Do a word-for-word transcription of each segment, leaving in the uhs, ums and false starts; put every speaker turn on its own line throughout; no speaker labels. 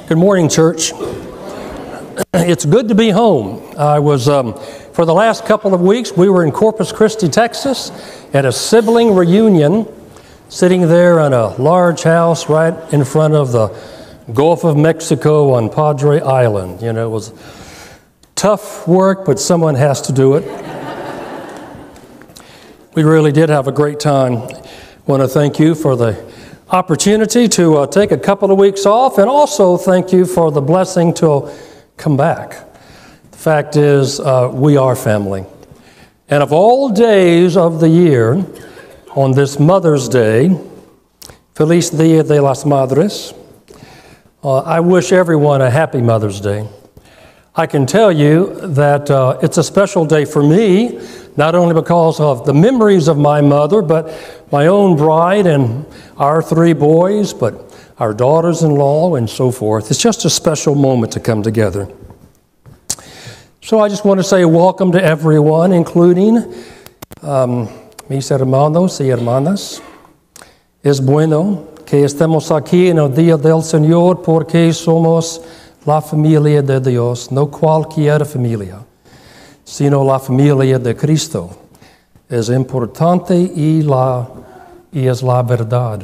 Good morning, church. It's good to be home. I was, um, for the last couple of weeks, we were in Corpus Christi, Texas, at a sibling reunion, sitting there in a large house right in front of the Gulf of Mexico on Padre Island. You know, it was tough work, but someone has to do it. We really did have a great time. I want to thank you for the opportunity to uh, take a couple of weeks off, and also thank you for the blessing to come back. The fact is, uh, we are family. And of all days of the year, on this Mother's Day, Feliz Dia de las Madres, uh, I wish everyone a happy Mother's Day. I can tell you that uh, it's a special day for me, not only because of the memories of my mother, but my own bride and our three boys, but our daughters-in-law and so forth. It's just a special moment to come together. So I just want to say welcome to everyone, including um, mis hermanos y hermanas. Es bueno que estemos aquí en el Día del Señor porque somos la familia de Dios, no cualquier familia, sino la familia de Cristo. Es importante y, la, y es la verdad.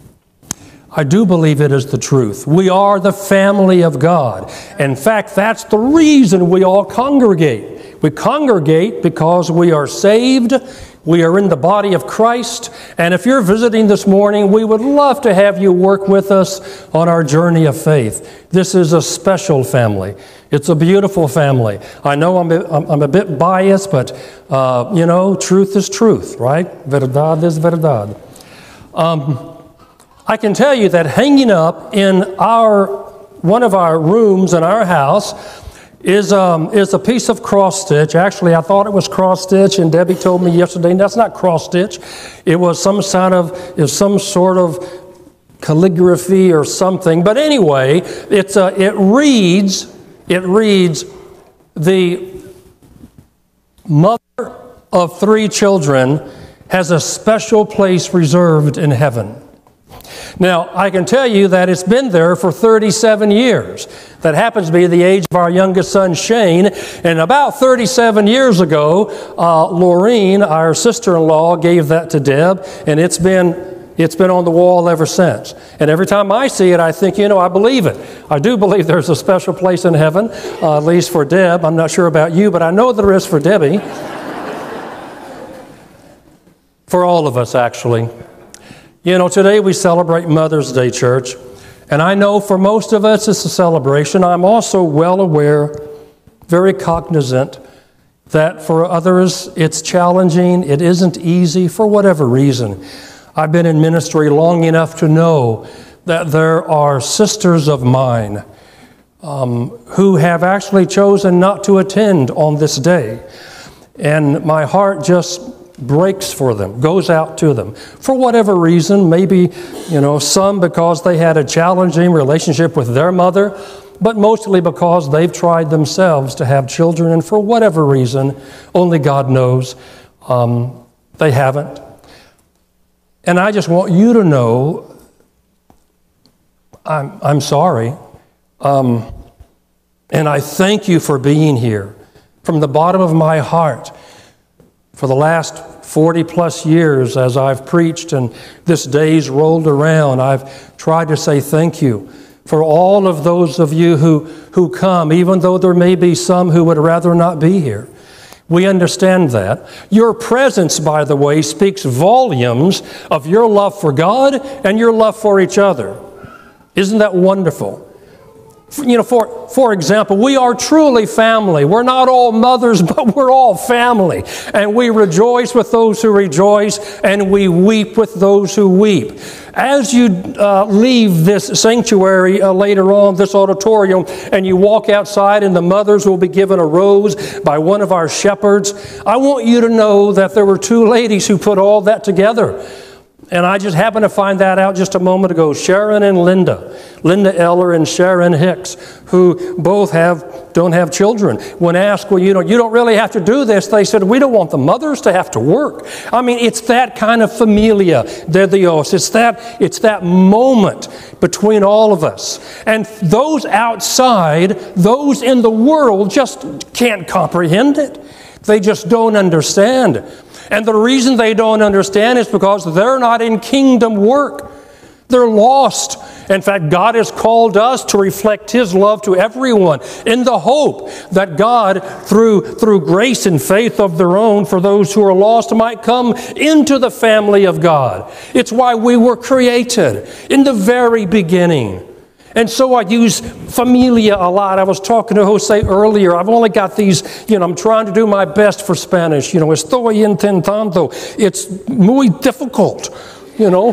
I do believe it is the truth. We are the family of God. In fact, that's the reason we all congregate. We congregate because we are saved. We are in the body of Christ. And if you're visiting this morning, we would love to have you work with us on our journey of faith. This is a special family. It's a beautiful family. I know I'm a, I'm a bit biased, but, uh, you know, truth is truth, right? Verdad es verdad. Um, I can tell you that hanging up in our one of our rooms in our house is um, is a piece of cross stitch. Actually, I thought it was cross stitch, and Debbie told me yesterday that's not cross stitch. It was some sort of is some sort of calligraphy or something. But anyway, it's a, it reads it reads the mother of three children has a special place reserved in heaven. Now, I can tell you that it's been there for thirty-seven years. That happens to be the age of our youngest son, Shane. And about thirty-seven years ago, uh, Laureen, our sister-in-law, gave that to Deb, and it's been, it's been on the wall ever since. And every time I see it, I think, you know, I believe it. I do believe there's a special place in heaven, uh, at least for Deb. I'm not sure about you, but I know there is for Debbie. For all of us, actually. You know, today we celebrate Mother's Day, church, and I know for most of us it's a celebration. I'm also well aware, very cognizant, that for others it's challenging, it isn't easy for whatever reason. I've been in ministry long enough to know that there are sisters of mine um, who have actually chosen not to attend on this day, and my heart just breaks for them, goes out to them. For whatever reason, maybe, you know, some because they had a challenging relationship with their mother, but mostly because they've tried themselves to have children, and for whatever reason, only God knows, um, they haven't. And I just want you to know, I'm, I'm sorry, um, and I thank you for being here from the bottom of my heart. For the last forty plus years, as I've preached and this day's rolled around, I've tried to say thank you for all of those of you who, who come, even though there may be some who would rather not be here. We understand that. Your presence, by the way, speaks volumes of your love for God and your love for each other. Isn't that wonderful? You know, for, for example, we are truly family. We're not all mothers, but we're all family. And we rejoice with those who rejoice, and we weep with those who weep. As you uh, leave this sanctuary uh, later on, this auditorium, and you walk outside and the mothers will be given a rose by one of our shepherds, I want you to know that there were two ladies who put all that together. And I just happened to find that out just a moment ago. Sharon and Linda, Linda Eller and Sharon Hicks, who both have don't have children. When asked, well, you know, you don't really have to do this, they said, we don't want the mothers to have to work. I mean, it's that kind of familia de Dios. It's that, it's that moment between all of us. And those outside, those in the world just can't comprehend it. They just don't understand. And the reason they don't understand is because they're not in kingdom work. They're lost. In fact, God has called us to reflect His love to everyone in the hope that God, through, through grace and faith of their own for those who are lost, might come into the family of God. It's why we were created in the very beginning. And so I use familia a lot. I was talking to Jose earlier. I've only got these, you know, I'm trying to do my best for Spanish. You know, estoy intentando. It's muy difficult, you know.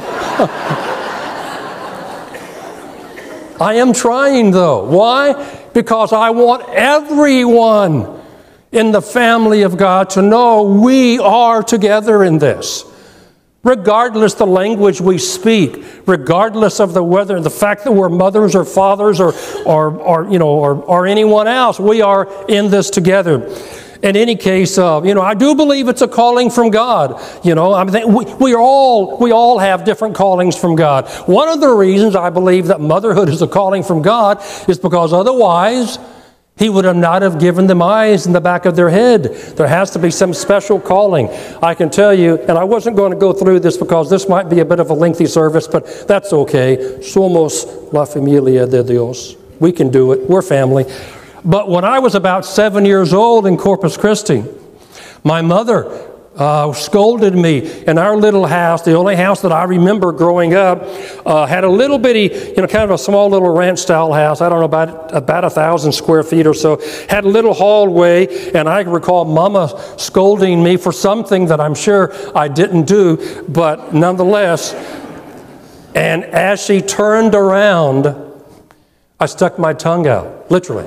I am trying, though. Why? Because I want everyone in the family of God to know we are together in this. Regardless the language we speak, regardless of the whether the fact that we're mothers or fathers or or, or you know or, or anyone else, we are in this together. In any case, uh, you know, I do believe it's a calling from God. You know, I mean, we, we are all we all have different callings from God. One of the reasons I believe that motherhood is a calling from God is because otherwise He would have not have given them eyes in the back of their head. There has to be some special calling. I can tell you, and I wasn't going to go through this because this might be a bit of a lengthy service, but that's okay. Somos la familia de Dios. We can do it. We're family. But when I was about seven years old in Corpus Christi, my mother Uh, scolded me in our little house. The only house that I remember growing up uh, had a little bitty, you know, kind of a small little ranch-style house. I don't know, about about a thousand square feet or so. Had a little hallway, and I recall Mama scolding me for something that I'm sure I didn't do, but nonetheless. And as she turned around, I stuck my tongue out, literally.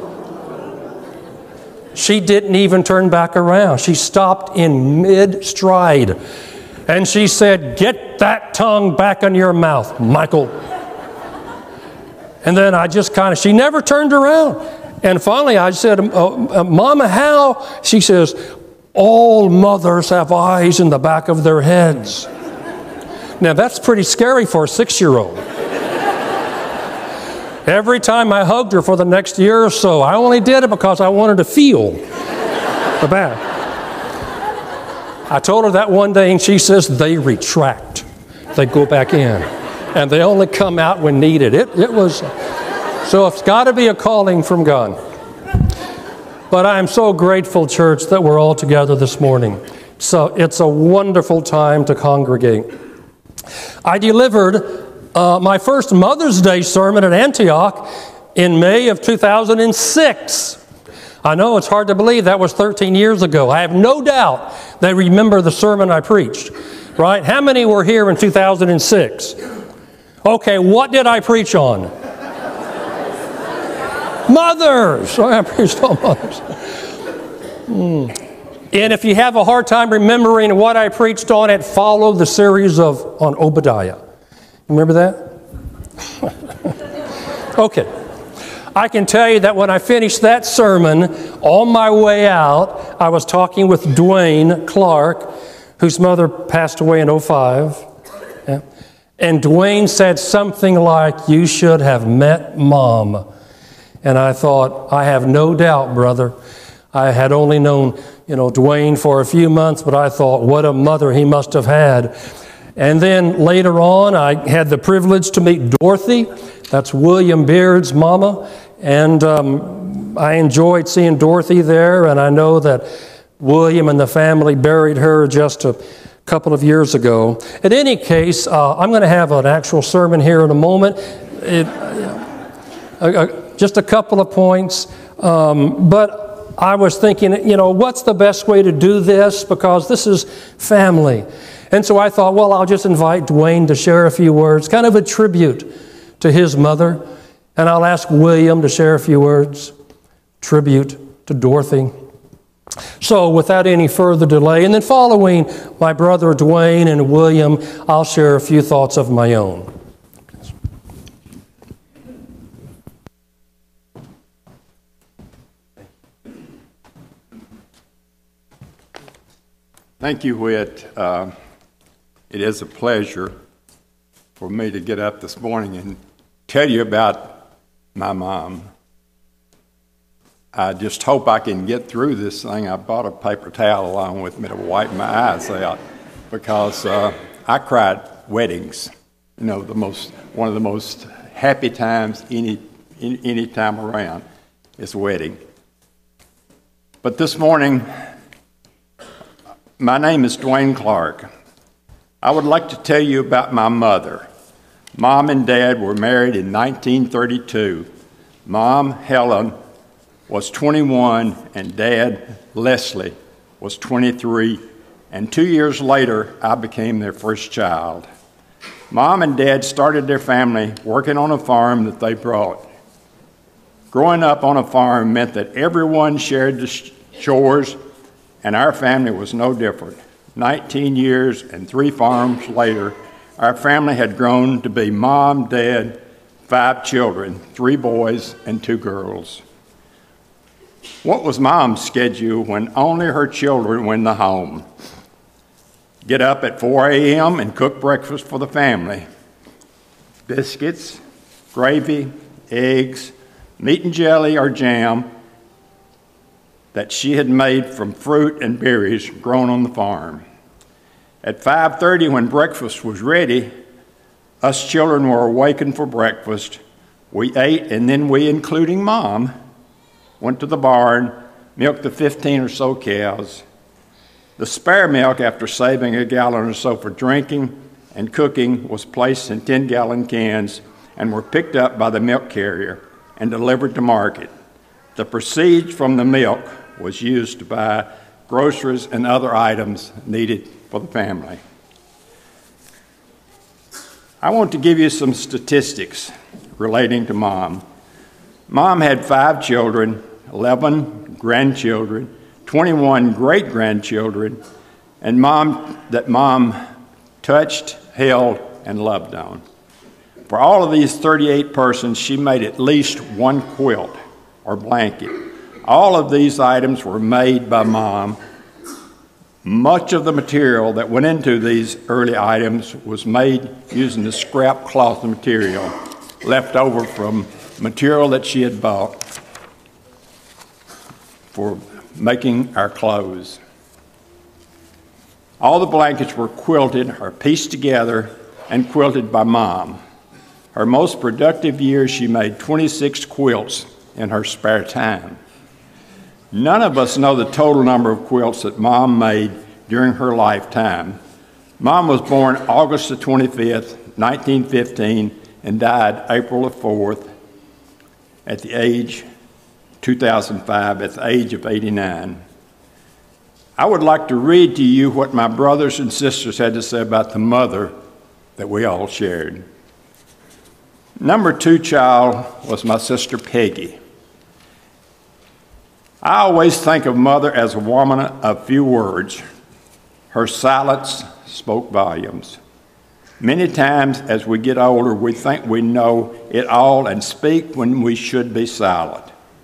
She didn't even turn back around. She stopped in mid-stride. And she said, "Get that tongue back in your mouth, Michael." And then I just kind of, she never turned around. And finally I said, uh, "Mama, how?" She says, "All mothers have eyes in the back of their heads." Now that's pretty scary for a six-year-old. Every time I hugged her for the next year or so, I only did it because I wanted to feel the back. I told her that one day, and she says, "They retract. They go back in. And they only come out when needed." It, it was, so it's got to be a calling from God. But I am so grateful, church, that we're all together this morning. So it's a wonderful time to congregate. I delivered Uh, my first Mother's Day sermon at Antioch in May of two thousand six. I know it's hard to believe that was thirteen years ago. I have no doubt they remember the sermon I preached, right? How many were here in two thousand six? Okay, what did I preach on? Mothers! I preached on mothers. Hmm. And if you have a hard time remembering what I preached on, it followed the series of on Obadiah. Remember that? Okay. I can tell you that when I finished that sermon, on my way out, I was talking with Dwayne Clark, whose mother passed away in oh five. Yeah. And Dwayne said something like, "You should have met Mom." And I thought, I have no doubt, brother. I had only known, you know, Dwayne for a few months, but I thought, what a mother he must have had. And then later on, I had the privilege to meet Dorothy. That's William Beard's mama. And um, I enjoyed seeing Dorothy there. And I know that William and the family buried her just a couple of years ago. In any case, uh, I'm going to have an actual sermon here in a moment. It, uh, uh, just a couple of points. Um, but I was thinking, you know, what's the best way to do this? Because this is family. And so I thought, well, I'll just invite Dwayne to share a few words, kind of a tribute to his mother. And I'll ask William to share a few words, tribute to Dorothy. So without any further delay, and then following my brother Dwayne and William, I'll share a few thoughts of my own.
Thank you, Whit. Uh, it is a pleasure for me to get up this morning and tell you about my mom. I just hope I can get through this thing. I brought a paper towel along with me to wipe my eyes out because uh, I cried weddings. You know, the most one of the most happy times any, any any time around is a wedding. But this morning, my name is Dwayne Clark. I would like to tell you about my mother. Mom and Dad were married in nineteen thirty-two. Mom, Helen, was twenty-one, and Dad, Leslie, was twenty-three, and two years later, I became their first child. Mom and Dad started their family working on a farm that they bought. Growing up on a farm meant that everyone shared the chores, and our family was no different. nineteen years and three farms later, our family had grown to be Mom, Dad, five children, three boys and two girls. What was Mom's schedule when only her children were in the home? Get up at four a.m. and cook breakfast for the family. Biscuits, gravy, eggs, meat and jelly or jam that she had made from fruit and berries grown on the farm. At five thirty, when breakfast was ready, us children were awakened for breakfast. We ate, and then we, including Mom, went to the barn, milked the fifteen or so cows. The spare milk, after saving a gallon or so for drinking and cooking, was placed in ten-gallon cans and were picked up by the milk carrier and delivered to market. The proceeds from the milk was used to buy groceries and other items needed for the family. I want to give you some statistics relating to Mom. Mom had five children, eleven grandchildren, twenty-one great-grandchildren, and Mom that Mom touched, held, and loved on. For all of these thirty-eight persons, she made at least one quilt or blanket. All of these items were made by Mom. Much of the material that went into these early items was made using the scrap cloth material left over from material that she had bought for making our clothes. All the blankets were quilted or pieced together and quilted by Mom. Her most productive year, she made twenty-six quilts in her spare time. None of us know the total number of quilts that Mom made during her lifetime. Mom was born August the twenty-fifth, nineteen fifteen, and died April the fourth at the age, two thousand five, at the age of eighty-nine. I would like to read to you what my brothers and sisters had to say about the mother that we all shared. Number two child was my sister Peggy. I always think of Mother as a woman of few words. Her silence spoke volumes. Many times as we get older, we think we know it all and speak when we should be silent.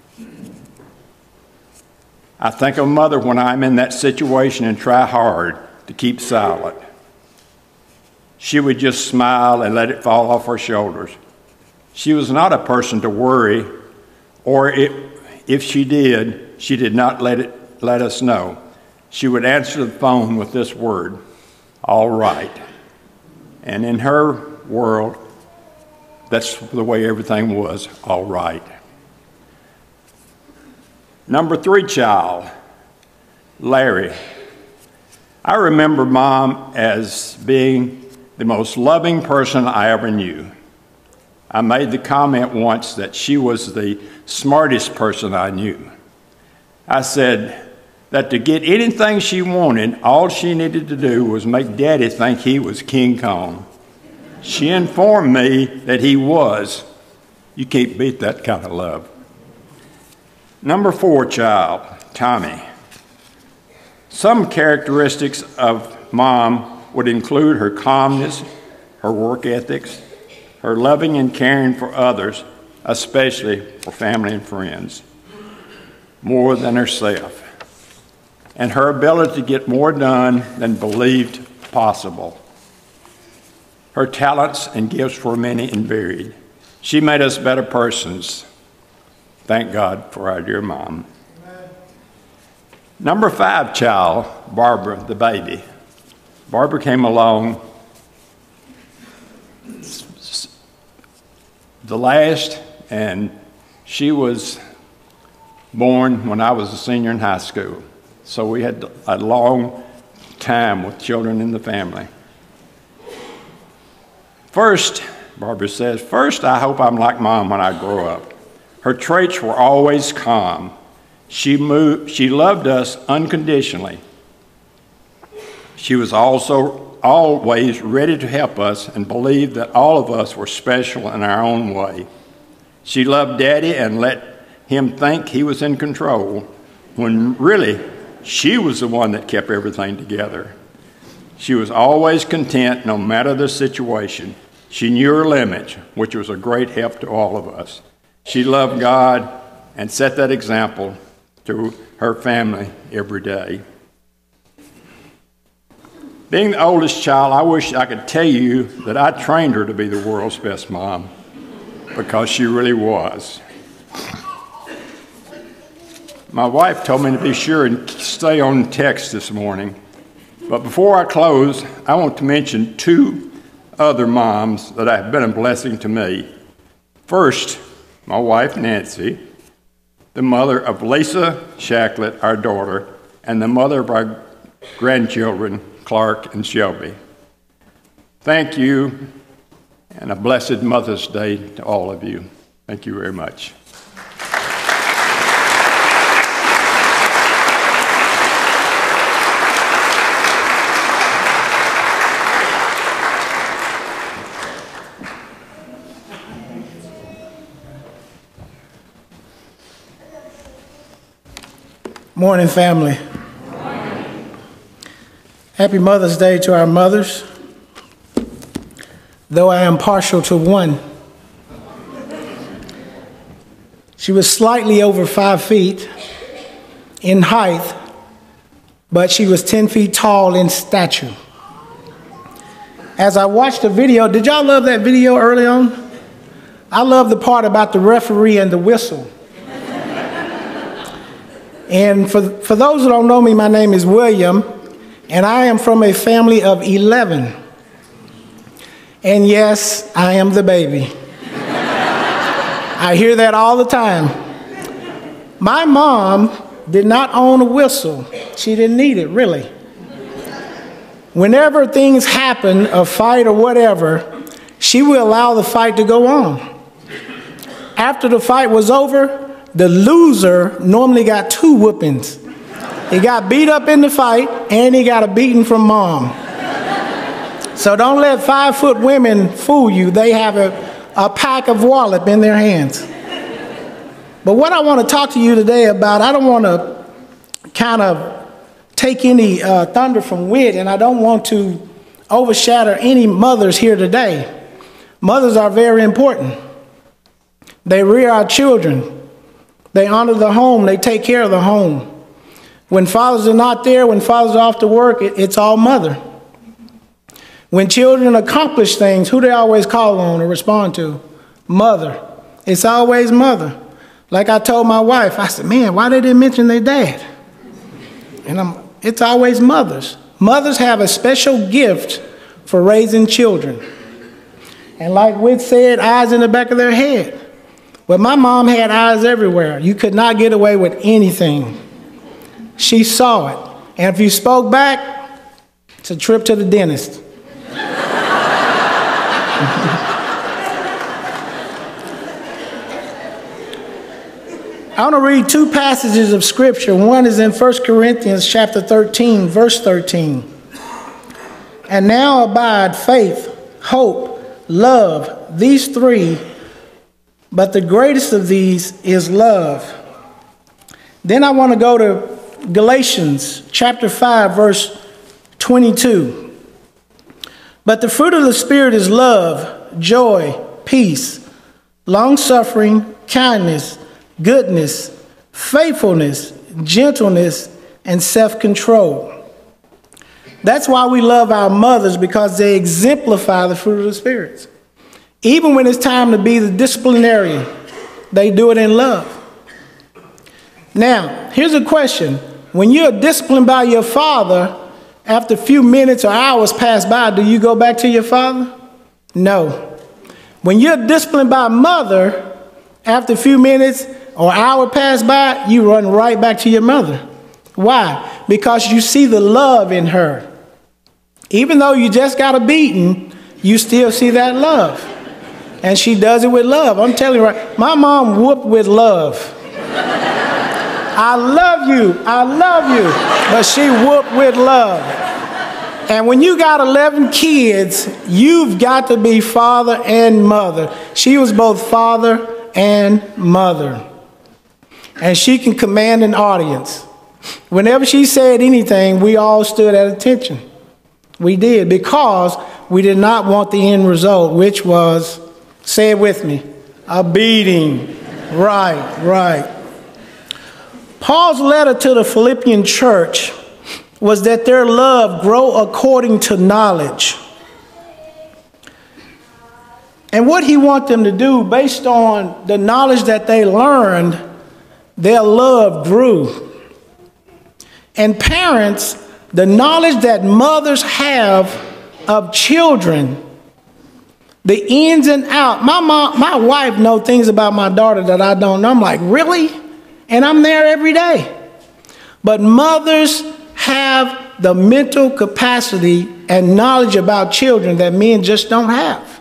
I think of Mother when I'm in that situation and try hard to keep silent. She would just smile and let it fall off her shoulders. She was not a person to worry, or if, if she did, she did not let it let us know. She would answer the phone with this word, "All right." And in her world, that's the way everything was, all right. Number three child, Larry. I remember Mom as being the most loving person I ever knew. I made the comment once that she was the smartest person I knew. I said that to get anything she wanted, all she needed to do was make Daddy think he was King Kong. She informed me that he was. You can't beat that kind of love. Number four child, Tommy. Some characteristics of Mom would include her calmness, her work ethics, her loving and caring for others, especially for family and friends, more than herself, and her ability to get more done than believed possible. Her talents and gifts were many and varied. She made us better persons. Thank God for our dear Mom. Amen. Number five child, Barbara, the baby. Barbara came along the last, and she was born when I was a senior in high school. So we had a long time with children in the family. First, Barbara says, first, I hope I'm like Mom when I grow up. Her traits were always calm. She moved, she loved us unconditionally. She was also always ready to help us and believed that all of us were special in our own way. She loved Daddy and let him think he was in control, when really she was the one that kept everything together. She was always content no matter the situation. She knew her limits, which was a great help to all of us. She loved God and set that example to her family every day. Being the oldest child, I wish I could tell you that I trained her to be the world's best mom, because she really was. My wife told me to be sure and stay on text this morning. But before I close, I want to mention two other moms that have been a blessing to me. First, my wife, Nancy, the mother of Lisa Shacklet, our daughter, and the mother of our grandchildren, Clark and Shelby. Thank you, and a blessed Mother's Day to all of you. Thank you very much.
Morning, family. Morning. Happy Mother's Day to our mothers, though I am partial to one. She was slightly over five feet in height, but she was ten feet tall in stature. As I watched the video, did y'all love that video early on? I love the part about the referee and the whistle. And for, for those who don't know me, my name is William, and I am from a family of eleven. And yes, I am the baby. I hear that all the time. My mom did not own a whistle. She didn't need it, really. Whenever things happen, a fight or whatever, she would allow the fight to go on. After the fight was over, the loser normally got two whoopings. He got beat up in the fight, and he got a beating from Mom. So don't let five-foot women fool you. They have a, a pack of wallop in their hands. But what I want to talk to you today about, I don't want to kind of take any uh, thunder from Whit, and I don't want to overshadow any mothers here today. Mothers are very important. They rear our children. They honor the home. They take care of the home. When fathers are not there, when fathers are off to work, it, it's all mother. When children accomplish things, who they always call on or respond to? Mother. It's always mother. Like I told my wife, I said, man, why they didn't mention their dad? And I'm, it's always mothers. Mothers have a special gift for raising children. And like Whit said, eyes in the back of their head. But my mom had eyes everywhere. You could not get away with anything. She saw it. And if you spoke back, it's a trip to the dentist. I want to read two passages of Scripture. One is in First Corinthians chapter thirteen, verse thirteen. And now abide faith, hope, love, these three, but the greatest of these is love. Then I want to go to Galatians chapter five, verse twenty-two. But the fruit of the Spirit is love, joy, peace, long-suffering, kindness, goodness, faithfulness, gentleness, and self-control. That's why we love our mothers, because they exemplify the fruit of the Spirit. Even when it's time to be the disciplinarian, they do it in love. Now, here's a question. When you're disciplined by your father, after a few minutes or hours pass by, do you go back to your father? No. When you're disciplined by a mother, after a few minutes or hour pass by, you run right back to your mother. Why? Because you see the love in her. Even though you just got a beating, you still see that love. And she does it with love. I'm telling you right, my mom whooped with love. I love you, I love you, but she whooped with love. And when you got eleven kids, you've got to be father and mother. She was both father and mother. And she can command an audience. Whenever she said anything, we all stood at attention. We did, because we did not want the end result, which was, say it with me, a beating. Right, right. Paul's letter to the Philippian church was that their love grow according to knowledge. And what he wants them to do, based on the knowledge that they learned, their love grew. And parents, the knowledge that mothers have of children, the ins and outs. My mom, my wife knows things about my daughter that I don't know. I'm like, really? And I'm there every day. But mothers have the mental capacity and knowledge about children that men just don't have.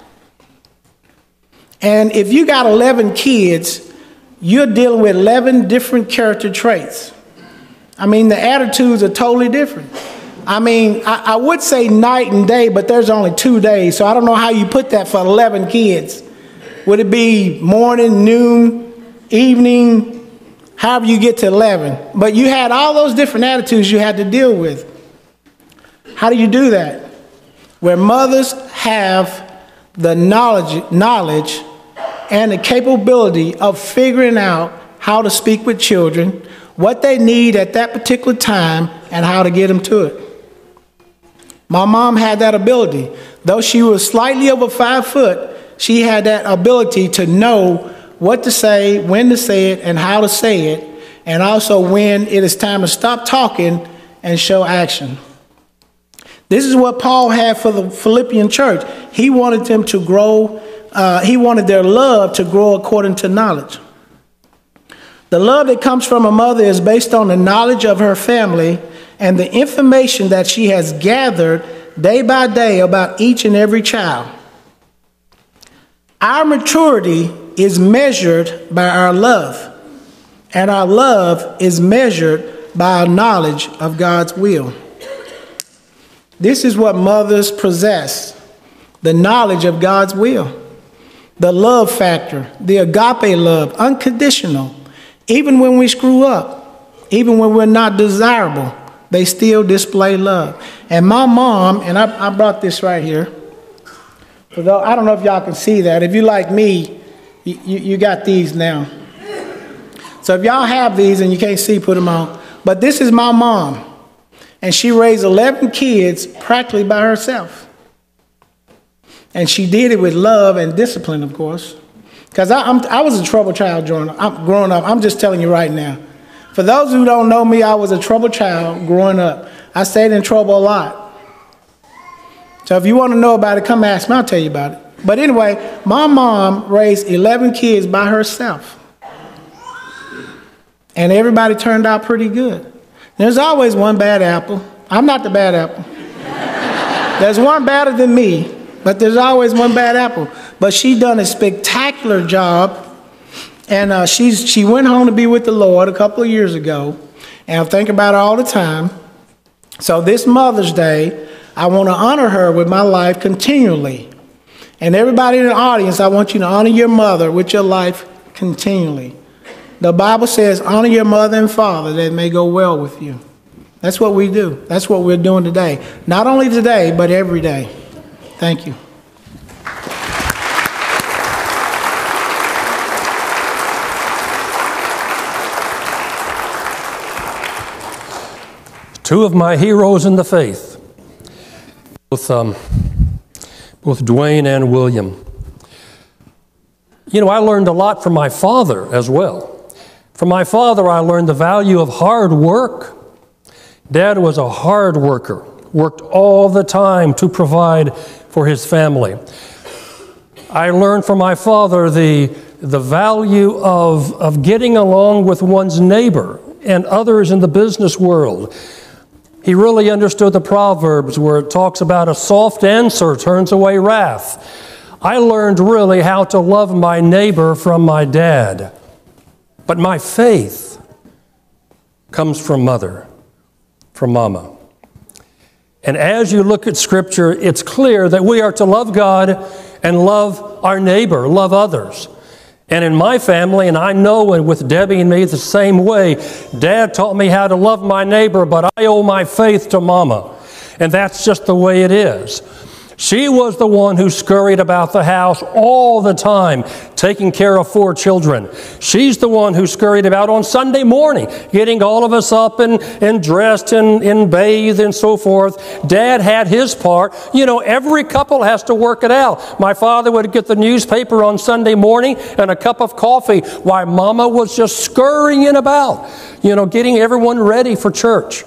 And if you got eleven kids, you're dealing with eleven different character traits. I mean, the attitudes are totally different. I mean, I, I would say night and day, but there's only two days, so I don't know how you put that for eleven kids. Would it be morning, noon, evening, however you get to eleven? But you had all those different attitudes you had to deal with. How do you do that? Where mothers have the knowledge, knowledge and the capability of figuring out how to speak with children, what they need at that particular time, and how to get them to it. My mom had that ability. Though she was slightly over five foot, she had that ability to know what to say, when to say it, and how to say it, and also when it is time to stop talking and show action. This is what Paul had for the Philippian church. He wanted them to grow, uh, he wanted their love to grow according to knowledge. The love that comes from a mother is based on the knowledge of her family and the information that she has gathered day by day about each and every child. Our maturity is measured by our love, and our love is measured by our knowledge of God's will. This is what mothers possess: the knowledge of God's will, the love factor, the agape love, unconditional. Even when we screw up, even when we're not desirable, they still display love. And my mom, and I, I brought this right here. For those, I don't know if y'all can see that. If you like me, you, you, you got these now. So if y'all have these and you can't see, put them on. But this is my mom. And she raised eleven kids practically by herself. And she did it with love and discipline, of course. Because I, I'm, I was a troubled child growing up. I'm, growing up. I'm just telling you right now. For those who don't know me, I was a troubled child growing up. I stayed in trouble a lot. So if you want to know about it, come ask me. I'll tell you about it. But anyway, my mom raised eleven kids by herself. And everybody turned out pretty good. There's always one bad apple. I'm not the bad apple. There's one better than me, but there's always one bad apple. But she done a spectacular job. And uh, she's, she went home to be with the Lord a couple of years ago. And I think about her all the time. So this Mother's Day, I want to honor her with my life continually. And everybody in the audience, I want you to honor your mother with your life continually. The Bible says, honor your mother and father that it may go well with you. That's what we do. That's what we're doing today. Not only today, but every day. Thank you.
Two of my heroes in the faith, both, um, both Dwayne and William. You know, I learned a lot from my father as well. From my father, I learned the value of hard work. Dad was a hard worker, worked all the time to provide for his family. I learned from my father the, the value of, of getting along with one's neighbor and others in the business world. He really understood the Proverbs where it talks about a soft answer turns away wrath. I learned really how to love my neighbor from my dad. But my faith comes from mother, from mama. And as you look at Scripture, it's clear that we are to love God and love our neighbor, love others. And in my family, and I know and with Debbie and me the same way, Dad taught me how to love my neighbor, but I owe my faith to mama. And that's just the way it is. She was the one who scurried about the house all the time, taking care of four children. She's the one who scurried about on Sunday morning, getting all of us up and, and dressed and, and bathed and so forth. Dad had his part. You know, every couple has to work it out. My father would get the newspaper on Sunday morning and a cup of coffee while Mama was just scurrying about, you know, getting everyone ready for church.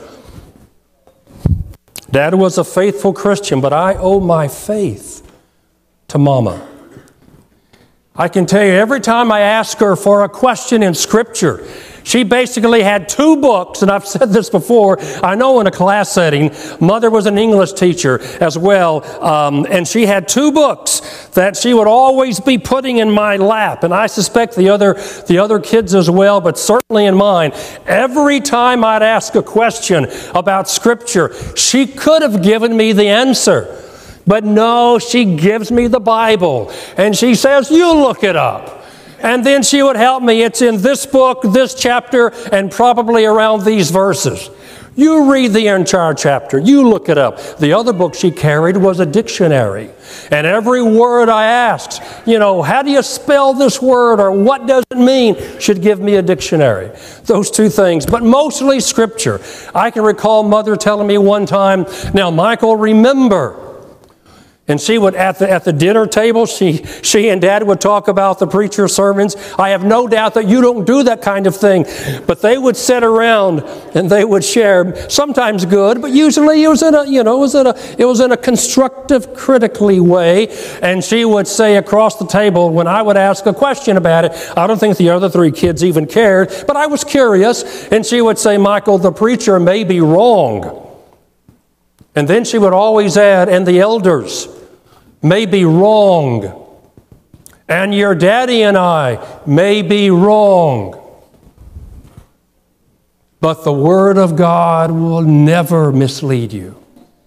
Dad was a faithful Christian, but I owe my faith to Mama. I can tell you, every time I ask her for a question in Scripture, she basically had two books, and I've said this before, I know in a class setting. Mother was an English teacher as well, um, and she had two books that she would always be putting in my lap, and I suspect the other, the other kids as well, but certainly in mine. Every time I'd ask a question about Scripture, she could have given me the answer. But no, she gives me the Bible, and she says, you look it up. And then she would help me. It's in this book, this chapter, and probably around these verses. You read the entire chapter. You look it up. The other book she carried was a dictionary. And every word I asked, you know, how do you spell this word or what does it mean, she'd give me a dictionary. Those two things, but mostly Scripture. I can recall Mother telling me one time, now, Michael, remember. And she would, at the, at the dinner table, she, she and Dad would talk about the preacher's sermons. I have no doubt that you don't do that kind of thing. But they would sit around and they would share, sometimes good, but usually it was in a, you know, it was in a, it was in a constructive, critically way. And she would say across the table, when I would ask a question about it, I don't think the other three kids even cared, but I was curious. And she would say, Michael, the preacher may be wrong. And then she would always add, and the elders may be wrong. And your daddy and I may be wrong. But the Word of God will never mislead you.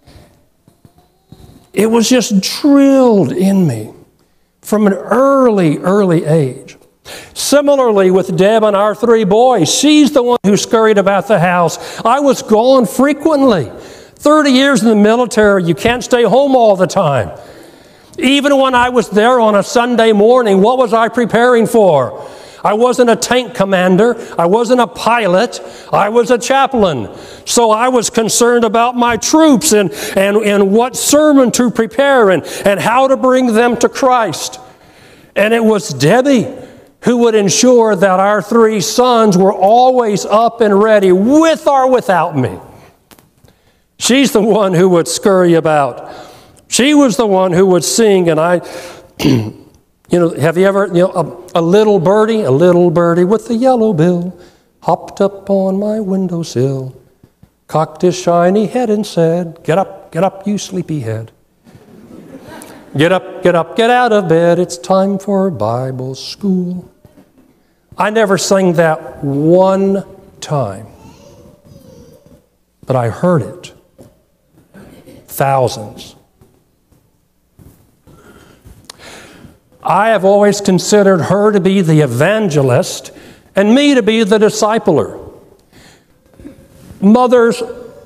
It was just drilled in me from an early, early age. Similarly with Deb and our three boys, she's the one who scurried about the house. I was gone frequently. thirty years in the military, you can't stay home all the time. Even when I was there on a Sunday morning, what was I preparing for? I wasn't a tank commander. I wasn't a pilot. I was a chaplain. So I was concerned about my troops and, and, and what sermon to prepare and, and how to bring them to Christ. And it was Debbie who would ensure that our three sons were always up and ready, with or without me. She's the one who would scurry about. She was the one who would sing, and I, you know, have you ever, you know, a, a little birdie, a little birdie with a yellow bill, hopped up on my windowsill, cocked his shiny head and said, get up, get up, you sleepyhead. Get up, get up, get out of bed, it's time for Bible school. I never sang that one time, but I heard it. Thousands. I have always considered her to be the evangelist and me to be the discipler. Mothers,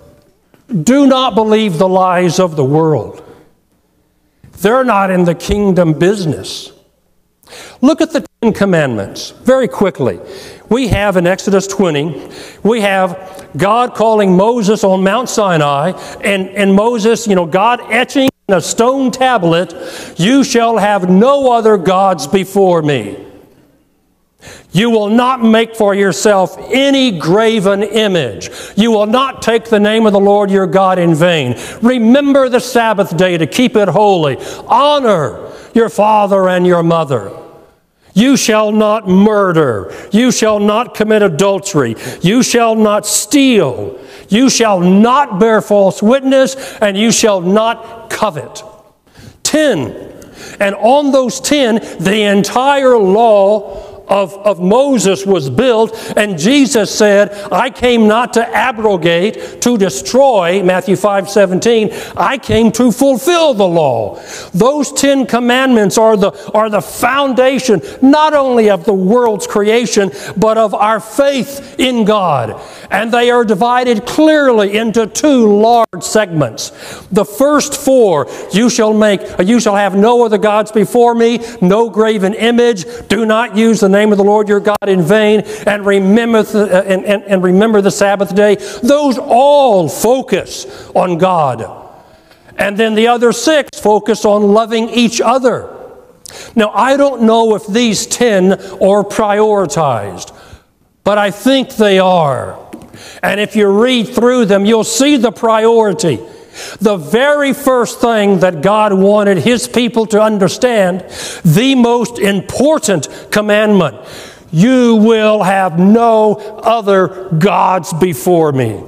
do not believe the lies of the world. They're not in the kingdom business. Look at the Ten Commandments very quickly. We have in Exodus twenty, we have God calling Moses on Mount Sinai, and, and Moses, you know, God etching in a stone tablet, "You shall have no other gods before me. You will not make for yourself any graven image. You will not take the name of the Lord your God in vain. Remember the Sabbath day to keep it holy. Honor your father and your mother. You shall not murder. You shall not commit adultery. You shall not steal. You shall not bear false witness, and you shall not covet." Ten. And on those ten, the entire law Of, of Moses was built, and Jesus said, "I came not to abrogate, to destroy," Matthew five seventeen, "I came to fulfill the law." Those Ten Commandments are the, are the foundation not only of the world's creation, but of our faith in God. And they are divided clearly into two large segments. The first four, you shall make, you shall have no other gods before me, no graven image, do not use the name of the Lord your God in vain, and remember the, uh, and, and, and remember the Sabbath day. Those all focus on God. And then the other six focus on loving each other. Now, I don't know if these ten are prioritized, but I think they are. And if you read through them, you'll see the priority. The very first thing that God wanted His people to understand, the most important commandment: you will have no other gods before me.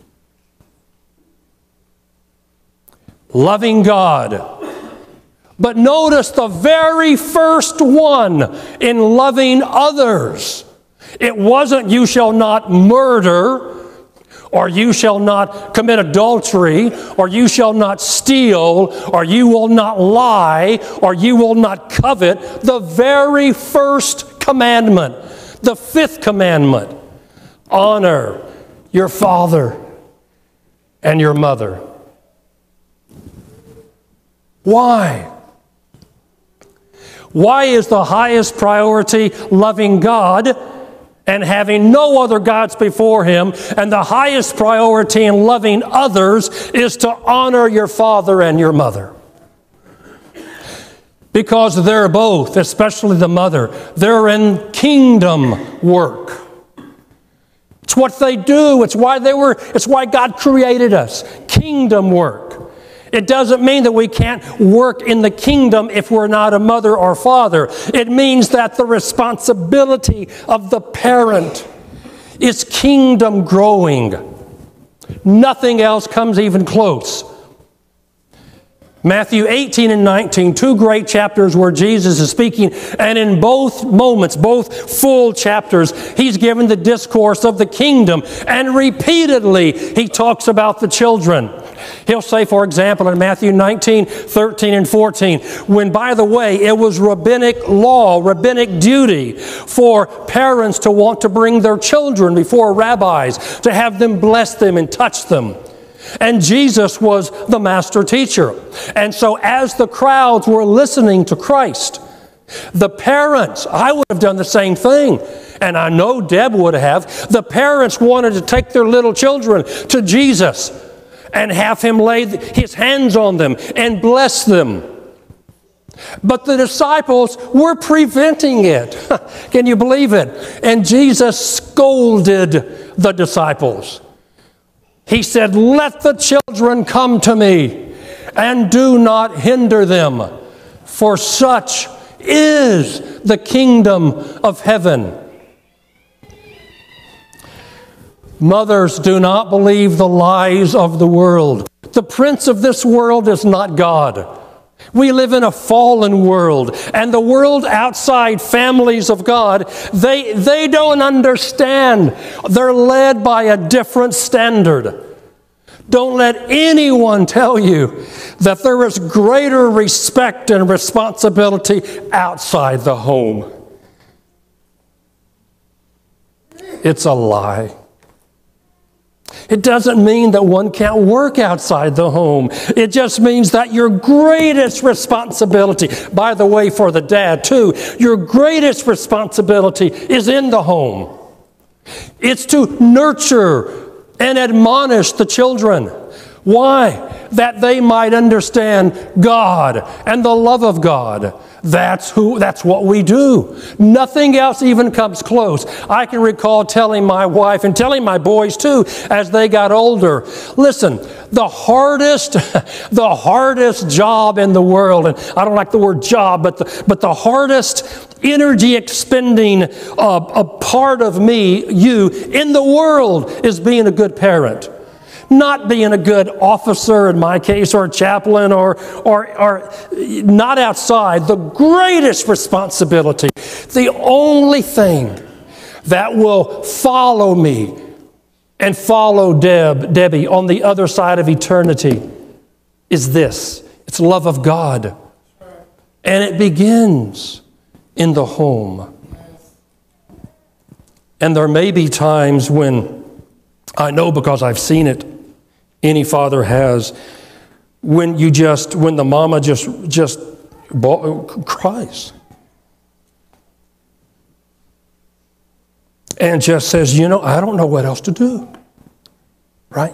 Loving God. But notice the very first one in loving others. It wasn't "you shall not murder," or "you shall not commit adultery," or "you shall not steal," or "you will not lie," or "you will not covet." The very first commandment, the fifth commandment: honor your father and your mother. Why? Why is the highest priority loving God and having no other gods before Him, and the highest priority in loving others is to honor your father and your mother? Because they're both, especially the mother, they're in kingdom work. It's what they do. It's why they were, it's why God created us. Kingdom work. It doesn't mean that we can't work in the kingdom if we're not a mother or father. It means that the responsibility of the parent is kingdom growing. Nothing else comes even close. Matthew eighteen and nineteen, two great chapters where Jesus is speaking, and in both moments, both full chapters, He's given the discourse of the kingdom, and repeatedly He talks about the children. He'll say, for example, in Matthew nineteen, thirteen, and fourteen, when, by the way, it was rabbinic law, rabbinic duty for parents to want to bring their children before rabbis, to have them bless them and touch them. And Jesus was the master teacher. And so as the crowds were listening to Christ, the parents, I would have done the same thing. And I know Deb would have. The parents wanted to take their little children to Jesus and have Him lay His hands on them and bless them. But the disciples were preventing it. Can you believe it? And Jesus scolded the disciples. He said, "Let the children come to me, and do not hinder them, for such is the kingdom of heaven." Mothers, do not believe the lies of the world. The prince of this world is not God. We live in a fallen world, and the world outside families of God, they, they don't understand. They're led by a different standard. Don't let anyone tell you that there is greater respect and responsibility outside the home. It's a lie. It doesn't mean that one can't work outside the home. It just means that your greatest responsibility, by the way, for the dad too, your greatest responsibility is in the home. It's to nurture and admonish the children. Why? That they might understand God and the love of God. That's who, that's what we do. Nothing else even comes close. I can recall telling my wife and telling my boys too as they got older, listen, the hardest, the hardest job in the world, and I don't like the word job, but the, but the hardest energy expending uh, a part of me, you, in the world is being a good parent. Not being a good officer, in my case, or a chaplain, or, or, or not outside. The greatest responsibility, the only thing that will follow me and follow Deb, Debbie on the other side of eternity is this. It's love of God. And it begins in the home. And there may be times when, I know because I've seen it, any father has, when you just, when the mama just, just cries. And just says, you know, I don't know what else to do. Right?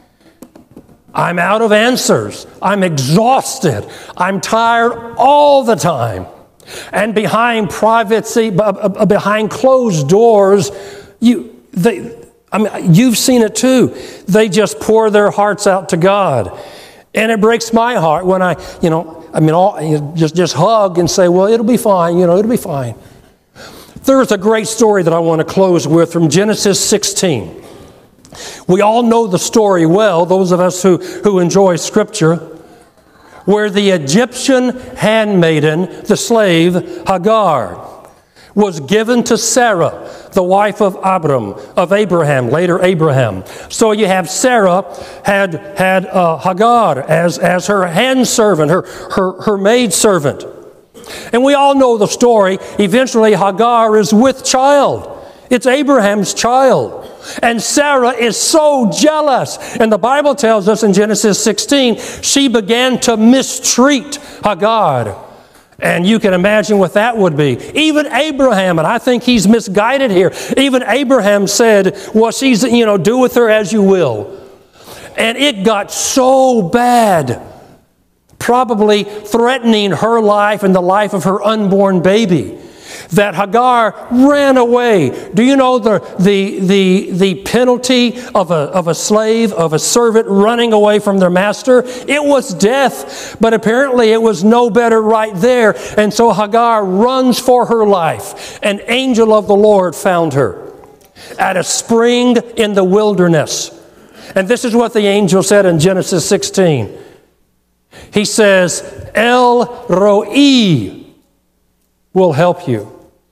I'm out of answers. I'm exhausted. I'm tired all the time. And behind privacy, behind closed doors, you, they, I mean, you've seen it too. They just pour their hearts out to God. And it breaks my heart when I, you know, I mean, all, you know, just, just hug and say, well, it'll be fine, you know, it'll be fine. There's a great story that I want to close with from Genesis sixteen. We all know the story well, those of us who, who enjoy Scripture, where the Egyptian handmaiden, the slave Hagar, was given to Sarah, the wife of Abram, of Abraham, later Abraham. So you have Sarah had, had uh, Hagar as, as her handservant, her, her, her maidservant. And we all know the story. Eventually Hagar is with child. It's Abraham's child. And Sarah is so jealous. And the Bible tells us in Genesis sixteen, she began to mistreat Hagar. And you can imagine what that would be. Even Abraham, and I think he's misguided here, even Abraham said, well, she's, you know, do with her as you will. And it got so bad, probably threatening her life and the life of her unborn baby, that Hagar ran away. Do you know the, the, the, the penalty of a, of a slave, of a servant running away from their master? It was death, but apparently it was no better right there. And so Hagar runs for her life. An angel of the Lord found her at a spring in the wilderness. And this is what the angel said in Genesis sixteen. He says, El Roi will help you.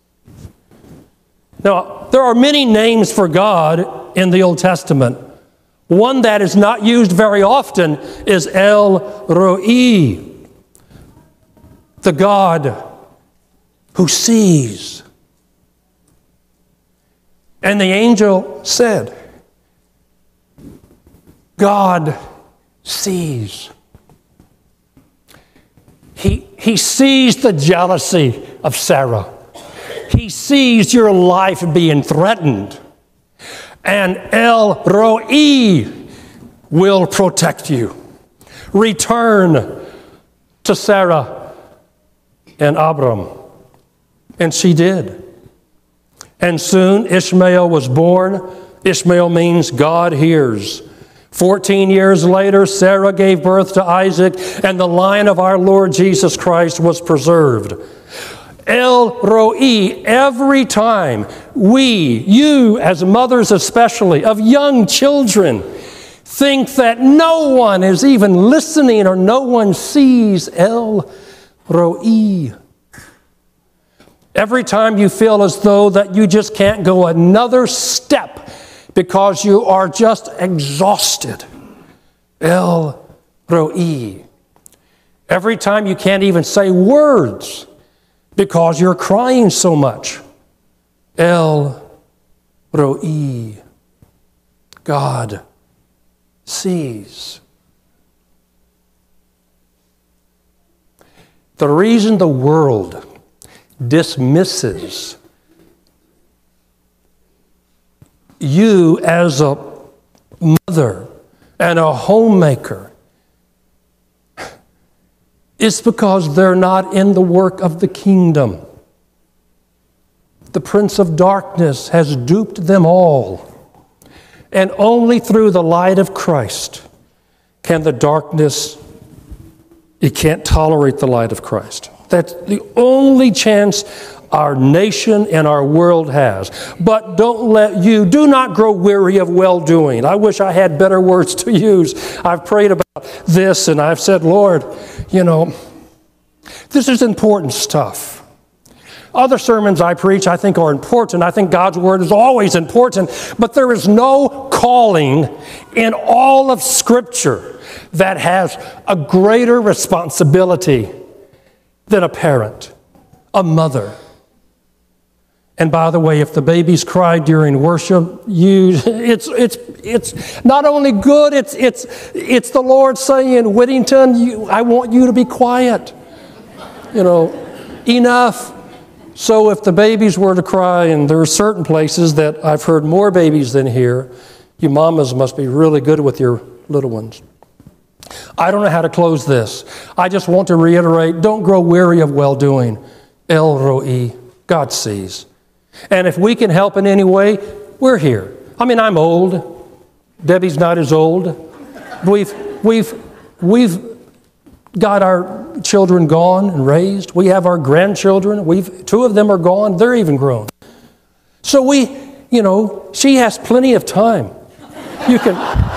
Now, there are many names for God in the Old Testament. One that is not used very often is El Roi, the God who sees. And the angel said, God sees. He, he sees the jealousy of Sarah. He sees your life being threatened. And El Roi will protect you. Return to Sarah and Abram. And she did. And soon Ishmael was born. Ishmael means God hears. Fourteen years later, Sarah gave birth to Isaac, and the line of our Lord Jesus Christ was preserved. El Roi, every time we, you as mothers especially, of young children, think that no one is even listening or no one sees El Roi. Every time you feel as though that you just can't go another step because you are just exhausted. El Roi. Every time you can't even say words because you're crying so much. El Roi. God sees. The reason the world dismisses you as a mother and a homemaker is because they're not in the work of the kingdom. The prince of darkness has duped them all. And only through the light of Christ can the darkness, it can't tolerate the light of Christ. That's the only chance our nation and our world has. But don't let you, do not grow weary of well-doing. I wish I had better words to use. I've prayed about this and I've said, Lord, you know, this is important stuff. Other sermons I preach, I think, are important. I think God's Word is always important. But there is no calling in all of Scripture that has a greater responsibility than a parent, a mother. And by the way, if the babies cry during worship, you, it's, it's, it's not only good, it's, it's, it's the Lord saying, Whittington, you, I want you to be quiet. You know, enough. So if the babies were to cry, and there are certain places that I've heard more babies than here, you mamas must be really good with your little ones. I don't know how to close this. I just want to reiterate, don't grow weary of well-doing. El Roi, God sees. And if we can help in any way, we're here. I mean, I'm old. Debbie's not as old. We've, we've, we've got our children gone and raised. We have our grandchildren. We've two of them are gone. They're even grown. So we, you know, she has plenty of time. You can.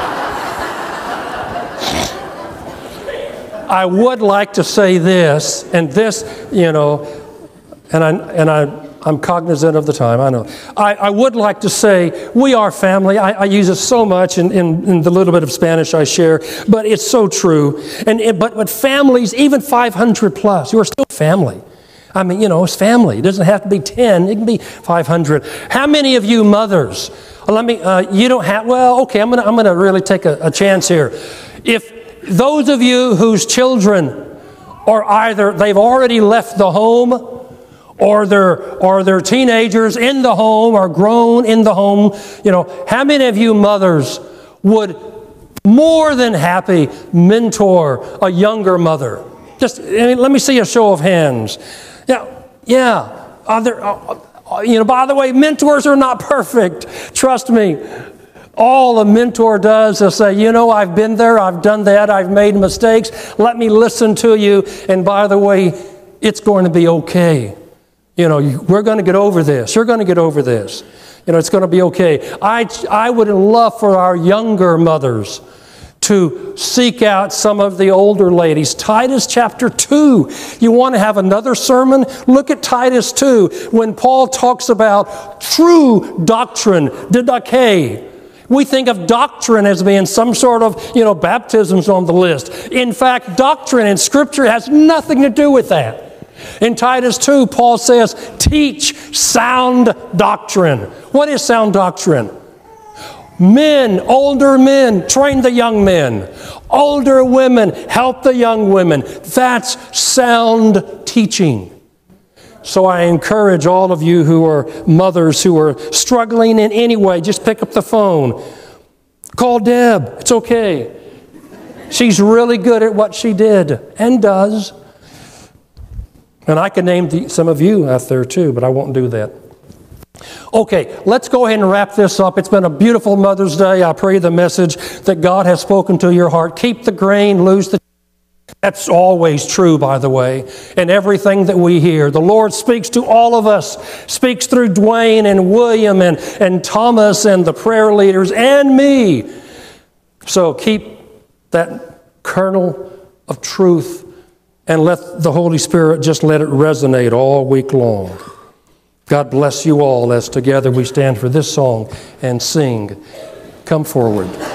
I would like to say this, and this, you know, and I and I. I'm cognizant of the time, I know. I, I would like to say, we are family. I, I use it so much in, in, in the little bit of Spanish I share, but it's so true. And it, but, but families, even five hundred plus, you are still family. I mean, you know, it's family. It doesn't have to be ten. It can be five hundred. How many of you mothers, let me, uh, you don't have, well, okay, I'm going to I'm gonna really take a, a chance here. If those of you whose children are either, they've already left the home, or they're, or they're teenagers in the home or grown in the home. You know, how many of you mothers would more than happy mentor a younger mother? Just, I mean, let me see a show of hands. Yeah, yeah. Are there, uh, you know, by the way, mentors are not perfect. Trust me. All a mentor does is say, you know, I've been there, I've done that, I've made mistakes. Let me listen to you. And by the way, it's going to be okay. You know, we're going to get over this. You're going to get over this. You know, it's going to be okay. I, I would love for our younger mothers to seek out some of the older ladies. Titus chapter two. You want to have another sermon? Look at Titus two when Paul talks about true doctrine, didache. We think of doctrine as being some sort of, you know, baptisms on the list. In fact, doctrine in Scripture has nothing to do with that. In Titus two, Paul says, teach sound doctrine. What is sound doctrine? Men, older men, train the young men. Older women, help the young women. That's sound teaching. So I encourage all of you who are mothers who are struggling in any way, just pick up the phone. Call Deb. It's okay. She's really good at what she did and does. And I can name the, some of you out there too, but I won't do that. Okay, let's go ahead and wrap this up. It's been a beautiful Mother's Day. I pray the message that God has spoken to your heart. Keep the grain, lose the... That's always true, by the way, in everything that we hear. The Lord speaks to all of us, speaks through Dwayne and William and, and Thomas and the prayer leaders and me. So keep that kernel of truth and let the Holy Spirit just let it resonate all week long. God bless you all as together we stand for this song and sing. Come forward.